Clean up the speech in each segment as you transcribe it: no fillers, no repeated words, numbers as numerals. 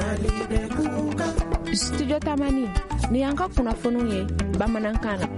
Studio Tamani ni yanka kunnafoniw ye bamanankan na.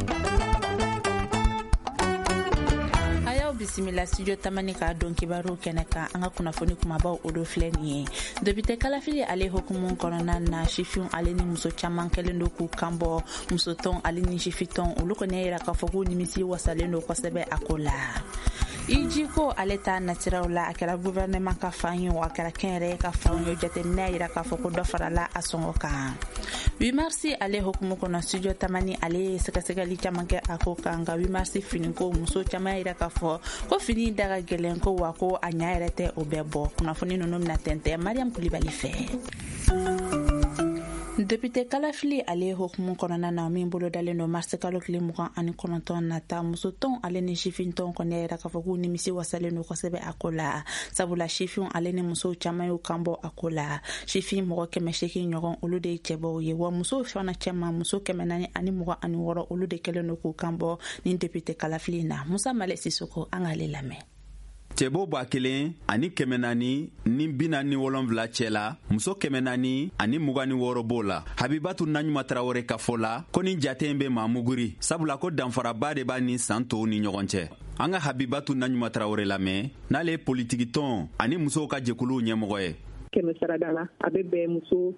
Bisimila studio Tamani ka don kibaru kɛnɛ kan an ka kunnafoni kumabaw o do filɛ nin ye. Député kalafili ale hukumu kɔnɔna na sifinw ale ni muso caman kɛlen do k'u kanbɔ musotɔn ale ni sifitɔn olu kɔni yira k'a fɔ k'u nimisi wasalen do kosɛbɛ a ko la. Iji ko ale ta nasiraw la a kɛra gouvernement ka fan ye wa a kɛra kɛnyɛrɛye ka fan ye jateminɛ yira k'a fɔ ko dɔ farala a sɔngɔ kan. 8 mars ale hukumu kɔnɔ studio Tamani ale ye sɛgɛsɛgɛli caman kɛ a ko kan nka 8 mars fini ko muso caman yira k'a fɔ ko fini daga gɛlɛn ko wa ko a ɲa yɛrɛ tɛ o bɛɛ bɔ. Kunnafoni ninnu bɛna tɛntɛn Mariam Kulibali fɛ. Député kalafili ale hukumu kɔnɔna na min bolo dalen do mars kalo tile 29 nata musotɔn ale ni sifintɔn kɔni yira k'a fɔ k'u nimisi wasalen do kosɛbɛ a ko la sabula sifinw ale ni musow caman y'u kanbɔ a ko la sifin mɔgɔ 800 ɲɔgɔn olu de ye cɛbaw ye wa musow fana cɛman muso 496 olu de kɛlen do k'u kanbɔ ni député kalafili na. Musa Male Sisoko an k'ale lamɛn. Cɛbo 1000 ani 400 ni 47 cɛla muso 400 ani 26 b'o la. Habibatu Naɲuma Tarawele ka fɔ la ko ni jate in bɛ maamuguri sabula ko danfaraba de b'a ni san tɔw ni ɲɔgɔn cɛ. An ka Habibatu Naɲuma Tarawele lamɛn n'ale ye politiki tɔn ani musow ka jɛkuluw ɲɛmɔgɔ ye. Kɛmɛ sarada la a bɛ bɛn muso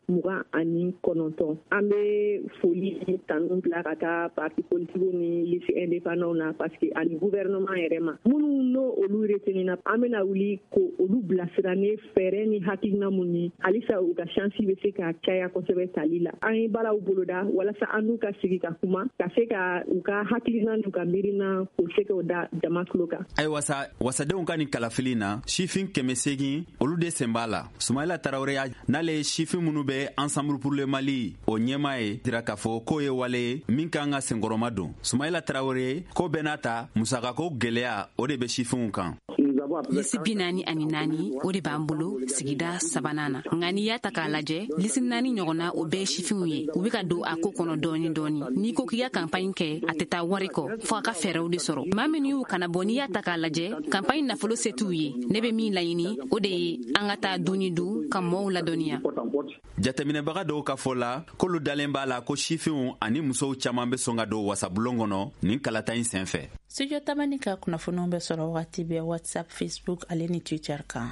29 an bɛ foli tanu bila ka taa parti politiques ni liste indépendants na parce que ani gouvernement yɛrɛ ma minnu n'o olu retenina an bɛna wuli ko olu bilasira ni fɛɛrɛ ni hakilina mun ye halisa u ka chance bɛ se ka caya kosɛbɛ tali la an ye baaraw boloda walasa an n'u ka sigi ka kuma ka se ka u ka hakilina n'u ka miirina k'o se k'o da jama tulo kan. Ayiwa wasadenw ka nin kalafili na sifin 800 olu de sen b'a la. Sumayila Tarawele n'ale sifin minnu bɛ Ensemble pour le Mali o ɲɛma ye dira k'a fɔ k'o ye wale min kan ka senkɔrɔma don. Sumayila Tarawele ko bɛɛ n'a ta musakako gɛlɛya o de bɛ sifinw kan. Lisi 44 o de b'an bolo sigida 3nan na nka n'i y'a ta k'a lajɛ lisi 4 ɲɔgɔnna o bɛɛ sifinw ye u bɛ ka don a ko kɔnɔ dɔɔni n'i ko k'i ka campagne kɛ a tɛ taa wari kɔ fo a ka fɛɛrɛw de sɔrɔ maa minnu y'u kana bɔ n'i y'a ta k'a lajɛ campagne nafolo se t'u ye ne bɛ min laɲini o de ye an ka taa duni du ka mɔɔw ladɔnniya. Jateminɛbaga dɔw ka fɔ la k'olu dalen b'a la ko sifinw ani musow caman bɛ sɔn ka don wasabulon kɔnɔ nin kalata in sen fɛ. Studio Tamani ka kunnafoniw bɛ sɔrɔ wagati bɛɛ WhatsApp, Facebook ale ni Twitter kan.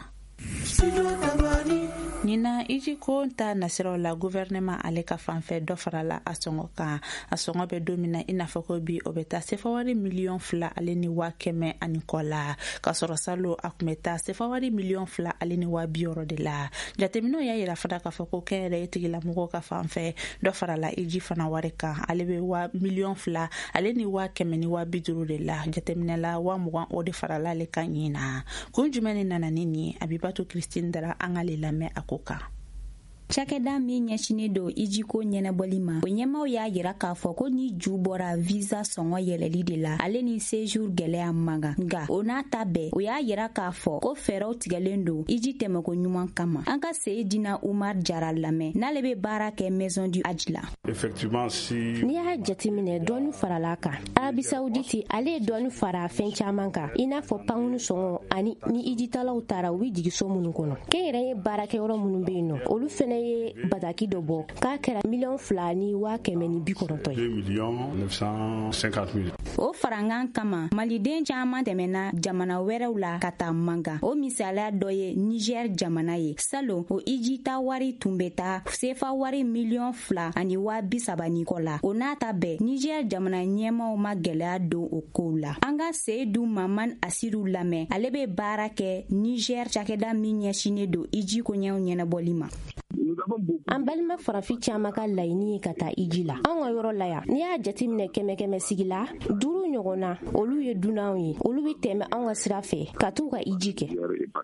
Nina iji ko ta nasiraw la gouvernement ale ka fanfɛ dɔ farala a sɔngɔ kan a sɔngɔ bɛ don min na i n'a fɔ ko bi o bɛ taa sefawari 2,000,000 ale ni 100,000 ani kɔ la ka sɔrɔ salo a kun bɛ taa sefawari 2,000,000 ale ni 60 de la. Jateminɛw y'a yira fana k'a fɔ ko kɛnyɛrɛye tigilamɔgɔw ka fanfɛ dɔ farala iji fana wari kan ale bɛ 1,000,000 ale ni 100,000 ni 50 de la. Jateminɛ la 20 o de farala ale kan ɲina kun jumɛn ni nana ni nin ye Abibatu Christine Dara an k'ale lamɛn a ko kan. Cakɛda min ɲɛsinen do ijiko ɲɛnabɔli ma o ɲɛmaw y'a yira k'a fɔ ko ni ju bɔra visa sɔngɔ yɛlɛli de la ale ni séjour gɛlɛya magan nka o n'a ta bɛɛ o y'a yira k'a fɔ ko fɛɛrɛw tigɛlen do iji tɛmɛko ɲuman kama an ka Seyidina Umar Jara lamɛn n'ale bɛ baara kɛ Maison du Hajj la. N'i y'a jateminɛ dɔɔni farala kan Arabi Saoudite ale ye dɔɔni fara fɛn caman kan i n'a fɔ pankunu sɔngɔ ani ni ijitalaw taara u bɛ jigin so minnu kɔnɔ kɛnyɛrɛye baarakɛyɔrɔ minnu bɛ yen nɔ olu fɛnɛ ye bataki dɔ bɔ k'a kɛra 2,000,000 ni 190 ye. 2,950,000. O farankan kama maliden caman tɛmɛna jamana wɛrɛw la ka taa manga o misaliya dɔ ye Niger jamana ye salon o ijita wari tun bɛ taa sefa wari 2,000,000 ani 70,000 kɔ la o n'a ta bɛɛ Niger jamana ɲɛmaw ma gɛlɛya don o kow la an ka Seydou Maman Asiru lamɛn ale bɛ baara kɛ Niger cakɛda min ɲɛsinen don iji koɲɛw ɲɛnabɔli ma. An balima farafi caman ka laɲini ye ka taa iji la an ka yɔrɔ la yan n'i y'a jateminɛ 100 sigi la 5 ɲɔgɔnna olu ye dunanw ye olu bɛ tɛmɛ an ka sira fɛ ka t'u ka iji kɛ.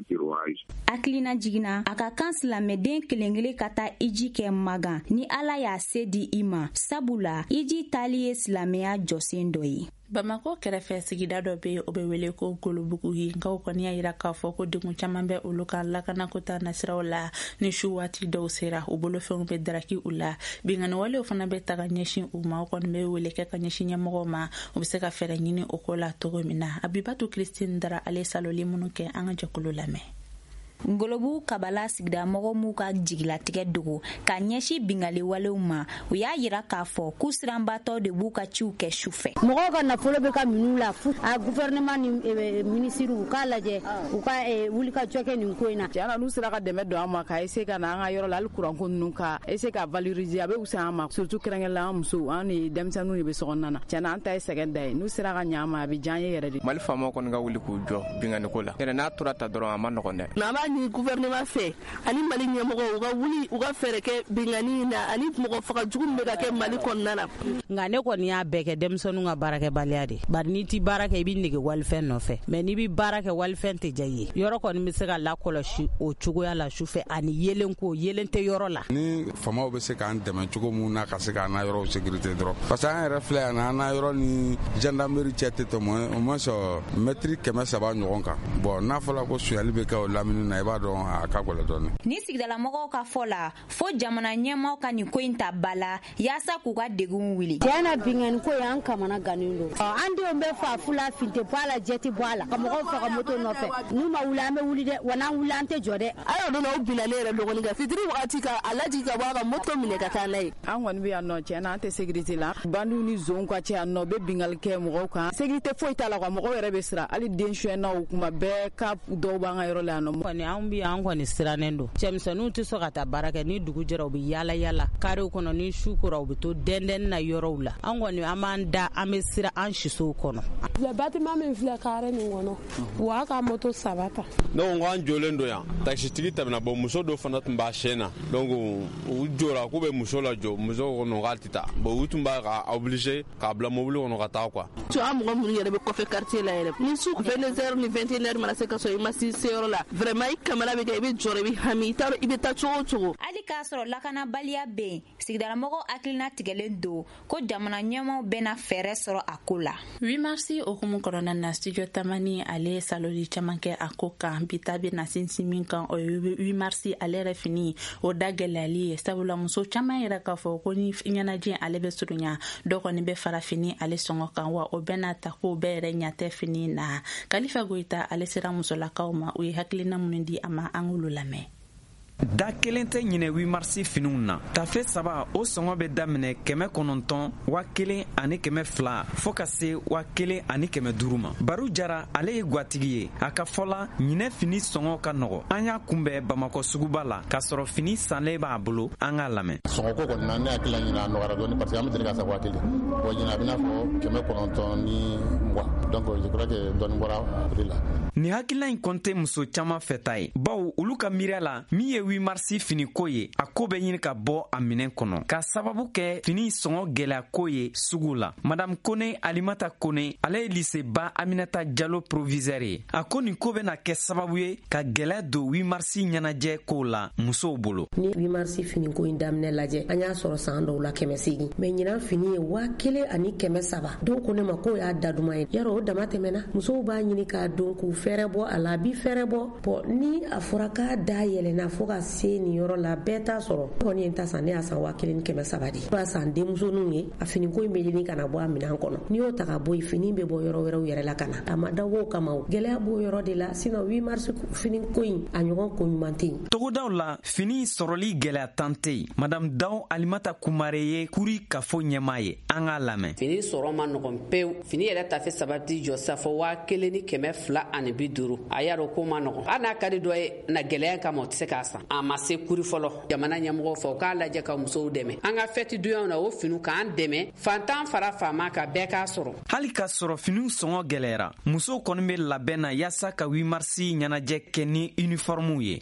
Hakilina jiginna a ka kan silamɛden kelen-kelen ka taa iji kɛ magan ni Ala y'a se di i ma sabula iji tali ye silamɛya jɔsen dɔ ye. Bamako kɛrɛfɛ sigida dɔ bɛ o bɛ wele ko Golobugu nkaw kɔni y'a yira k'a fɔ ko degun caman bɛ olu ka lakanako ta nasiraw la ni su waati dɔw sera u bolofɛnw bɛ daraki u la bingani walew fana bɛ taga ɲɛsin u ma o kɔni bɛ wele kɛ ka ɲɛsin ɲɛmɔgɔw ma u bɛ se ka fɛɛrɛ ɲini o ko la cogo min na Abibatu Christine Dara ale saloli minnu kɛ an ka jɛkulu lamɛn. Ngolobu kabala sigida mɔgɔ m'u ka jigilatigɛ dogo ka ɲɛsi bingali walew ma u y'a yira k'a fɔ k'u siranbatɔ de b'u ka ciw kɛ sufɛ. Mɔgɔw ka nafolo bɛ ka min'u la a gouvernement ni ministre u k'a lajɛ u ka wuli ka jɔ kɛ nin ko in na. Tiɲɛna n'u sera ka dɛmɛ don an ma ka essayer ka na an ka yɔrɔ la hali courant ko ninnu ka essayer ka valoriser a bɛ wusa an ma surtout kɛrɛnkɛrɛnnenya an musow an ni denmisɛnninw de bɛ sokɔnɔna na. Tiɲɛna an ta ye sɛgɛn da ye n'u sera ka ɲɛ an ma a bɛ diya an ye yɛrɛ de. Mali faamaw kɔni ka wuli k'u jɔ bingani ko la. Yɛrɛ n'a tora ta dɔrɔn a ma nɔgɔn dɛ. N'an b'a ɲini gouvernement fɛ ani Mali ɲɛmɔgɔw u ka wuli u ka fɛɛrɛ kɛ bingani in na ani mɔgɔ faga jugu min bɛ ka kɛ Mali kɔnɔna na. Nka ne kɔni y'a bɛɛ kɛ denmisɛnninw ka baarakɛbaliya de. Bari n'i ti baara kɛ i b'i nege walifɛn nɔfɛ mais n'i bɛ baara kɛ walifɛn tɛ diya i ye. Yɔrɔ kɔni bɛ se ka lakɔlɔsi o cogoya la sufɛ ani yelen ko yelen tɛ yɔrɔ la. Ni faamaw bɛ se k'an dɛmɛ cogo mun na ka se k'an na yɔrɔw sécurité dɔrɔn parce que an yɛrɛ filɛ yan an na yɔrɔ ni gendarmerie cɛ tɛ tɛmɛ au moins mètre 300 ɲɔgɔn kan. Bon n'a fɔra ko suyali bɛ kɛ o lamini na i b'a dɔn a ka gɛlɛn dɔɔni. Ni sigidalamɔgɔw ka fɔ la fo jamana ɲɛmaaw ka nin ko in ta ba la yaasa k'u ka degun wuli. Tiɲɛna bingani ko y'an kamana gannen don. An denw bɛ fa fula finte bɔ a la jɛti bɔ a la ka mɔgɔw faga moto nɔfɛ n'u ma wuli an bɛ wuli dɛ wa n'an wuli an tɛ jɔ dɛ. A y'o dɔn o bilalen yɛrɛ dɔgɔnin kan fitiri wagati ka a lajigi ka bɔ a ka moto minɛ ka taa n'a ye. An kɔni bɛ yan nɔ tiɲɛna an tɛ sécurité la bandiw ni zonw ka cɛ yan nɔ bɛ bingali kɛ mɔgɔw kan sécurité foyi t'a la quoi mɔgɔw yɛrɛ bɛ siran hali den suɲɛnaw kuma bɛɛ ka dɔw b'an ka yɔrɔ la yan nɔ. Kɔni an bɛ an kɔni sirannen don cɛmisɛnninw tɛ sɔn ka taa baara kɛ ni dugu jɛra u bɛ yaala yaala karew kɔnɔ ni su kora u bɛ to dɛndɛnni na yɔrɔw la an kɔni an b'an da an bɛ siran an sisow kɔnɔ. Le bâtiment min filɛ kare nin kɔnɔ u y'a ka moto 3 ta. Donc an jɔlen don yan taxitigi tɛmɛna bon muso dɔ fana tun b'a chaîne na donc u jɔra k'u bɛ muso lajɔ muso kɔnɔ k'a tɛ taa bon u tun b'a ka obligé k'a bila mobili kɔnɔ ka taa quoi. Tu an mɔgɔ minnu yɛrɛ bɛ kɔfɛ quartier la yɛrɛ ni su 22h ni 21h mana se ka sɔrɔ i ma se yɔrɔ la vraiment i kamana bɛ kɛ i bɛ jɔrɔ i bɛ hami i bɛ taa cogo o cogo. Hali k'a sɔrɔ lakanabaliya bɛ yen sigidalamɔgɔw hakilina tigɛlen don ko jamana ɲɛmaaw bɛna fɛɛrɛ sɔrɔ a ko la. 8 mars okumu kɔnɔna na studio Tamani ale saloli caman kɛ a ko kan bi ta bɛ na sinsin min kan o ye 8 mars ale yɛrɛ fini o da gɛlɛyali ye sabula muso caman yɛrɛ k'a fɔ ko ni ɲɛnajɛ ale bɛ surunya dɔ kɔni bɛ fara fini ale sɔngɔ kan wa o bɛna ta ko bɛɛ yɛrɛ ɲa tɛ fini na. Kalifa Goyita ale sera musolakaw ma u ye hakilina minnu di a ma an k'olu lamɛn. Da kelen tɛ ɲinɛ 8 mars finiw na tafe 3 o sɔngɔ bɛ daminɛ 900 1,200 fɔ ka se 1,500 ma. Baru Jara ale ye gatigi ye a ka fɔla ɲinɛ fini sɔngɔ ka nɔgɔ an y'a kunbɛn Bamakɔ suguba la k'a sɔrɔ fini sanlen b'a bolo an k'a lamɛn. Sɔngɔko kɔni na ne hakili la ɲinɛ a nɔgɔyara dɔɔni parce que an bɛ deli ka sa 1,000 bon ɲinɛ a bɛ n'a fɔ 920 donc je crois que dɔɔni bɔra prix la. Ni hakilina in kɔni tɛ muso caman fɛta ye bawo olu ka miiriya la min ye 8 mars fini ko ye a ko bɛ ɲini ka bɔ a minɛn kɔnɔ ka sababu kɛ fini sɔngɔ gɛlɛya ko ye sugu la. Madame Kone Alimata Kone ale ye lycée ba Aminata Diallo proviseur ye a ko nin ko bɛna kɛ sababu ye ka gɛlɛya don 8 mars ɲɛnajɛ ko la musow bolo. Ni 8 mars fini ko in daminɛ lajɛ an y'a sɔrɔ san dɔw la 800 mais ɲinan fini ye 1,300 dɔw ko ne ma ko y'a daduma ye yarɔ o dama tɛmɛna musow b'a ɲini k'a don k'u fɛrɛ bɔ a la a bi fɛrɛ bɔ bon ni a fɔra k'a da yɛlɛna fo ka se nin yɔrɔ la bɛɛ t'a sɔrɔ kɔni ye ta san ne y'a san 1,300 de b'a san denmusoninw ye a fini ko in bɛ ɲini ka na bɔ a minɛn kɔnɔ n'i y'o ta ka bɔ yen fini bɛ bɔ yɔrɔ wɛrɛw yɛrɛ la ka na a ma dabɔ o kama o gɛlɛya b'o yɔrɔ de la sinon 8 mars fini ko in a ɲɔgɔn ko ɲuman tɛ yen. Togodaw la fini sɔrɔli gɛlɛya tan tɛ yen Madame Daw Alimata Kumare ye kuri kafo ɲɛmaa ye an k'a lamɛn. Fini sɔrɔ ma nɔgɔn pewu fini yɛrɛ tafe 3 ti jɔ sa fɔ 1,250 a y'a dɔn ko ma nɔgɔn hali n'a ka di dɔ ye na gɛlɛya kama o tɛ se k'a san a ma se kuri fɔlɔ jamana ɲɛmɔgɔ fɛ u k'a lajɛ ka musow dɛmɛ an ka fɛti doyaw na o finiw k'an dɛmɛ fantan fara faama ka bɛɛ k'a sɔrɔ. Hali k'a sɔrɔ finiw sɔngɔ gɛlɛyara musow kɔni bɛ labɛn na yaasa ka 8 mars ɲɛnajɛ kɛ ni uniformew ye.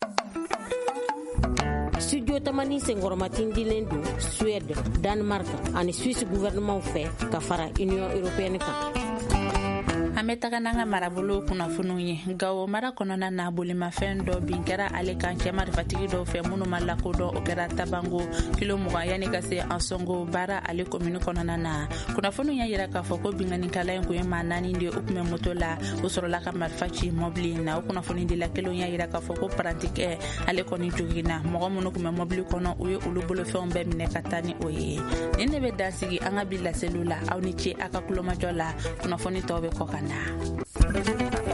Studio Tamani senkɔrɔmatin dilen don Suède, Danemark ani Suisse gouvernement fɛ ka fara Union européenne kan. An bɛ taga n'an ka marabolo kunnafoniw ye Gao mara kɔnɔna na bolimafɛn dɔ bin kɛra ale kan cɛ marifatigi dɔw fɛ minnu ma lakodɔn o kɛra Tabango kilo 20 yanni ka se Ansongo baara ale commune kɔnɔna na kunnafoniw y'a yira k'a fɔ ko binganikɛla in kun ye maa 4 de u kun bɛ moto la o sɔrɔla ka marifa ci mobili na o kunnafoni dila kelen y'a yira k'a fɔ ko parantikɛ ale kɔni joginna mɔgɔ minnu kun bɛ mobili kɔnɔ u ye olu bolofɛnw bɛɛ minɛ ka taa ni o ye nin de bɛ dansigi an ka bi laseliw la aw ni ce a ka kulomajɔ la kunnafoni tɔw bɛ kɔ ka na.